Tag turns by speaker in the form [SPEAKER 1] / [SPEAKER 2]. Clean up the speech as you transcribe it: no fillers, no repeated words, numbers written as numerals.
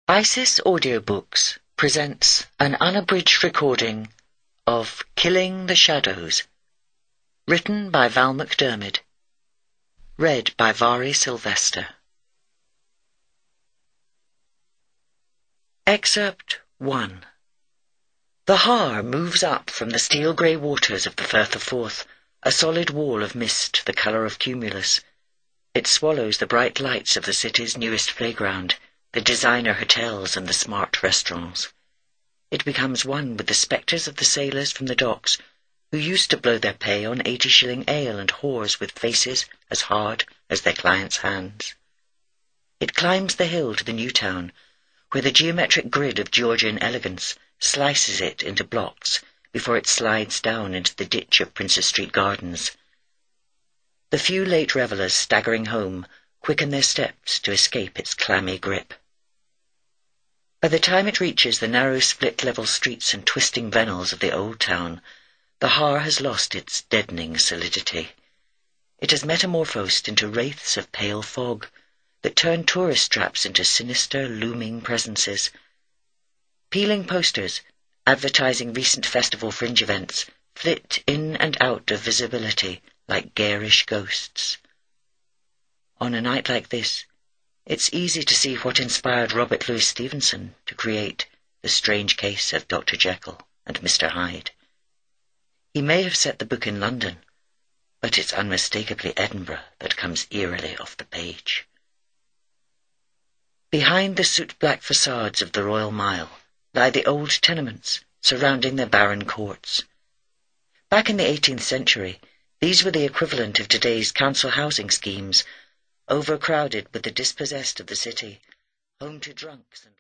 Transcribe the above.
[SPEAKER 1] Isis Audiobooks presents an unabridged recording of Killing the Shadows, written by Val McDermid, read by Vari Sylvester. Excerpt 1. The Har moves up from the steel-grey waters of the Firth of Forth, a solid wall of mist the colour of cumulus. It swallows the bright lights of the city's newest playground, the designer hotels and the smart restaurants. It becomes one with the spectres of the sailors from the docks, who used to blow their pay on 80-shilling ale and whores with faces as hard as their clients' hands. It climbs the hill to the new town, where the geometric grid of Georgian elegance slices it into blocks before it slides down into the ditch of Princes Street Gardens. The few late revellers staggering home quicken their steps to escape its clammy grip. By the time it reaches the narrow split-level streets and twisting vennels of the old town, the Har has lost its deadening solidity. It has metamorphosed into wraiths of pale fog that turn tourist traps into sinister, looming presences. Peeling posters, advertising recent festival fringe events, flit in and out of visibility like garish ghosts. On a night like this, it's easy to see what inspired Robert Louis Stevenson to create The Strange Case of Dr. Jekyll and Mr. Hyde. He may have set the book in London, but it's unmistakably Edinburgh that comes eerily off the page. Behind the soot-black facades of the Royal Mile lie the old tenements surrounding their barren courts. Back in the 18th century, these were the equivalent of today's council housing schemes, overcrowded with the dispossessed of the city, home to drunks and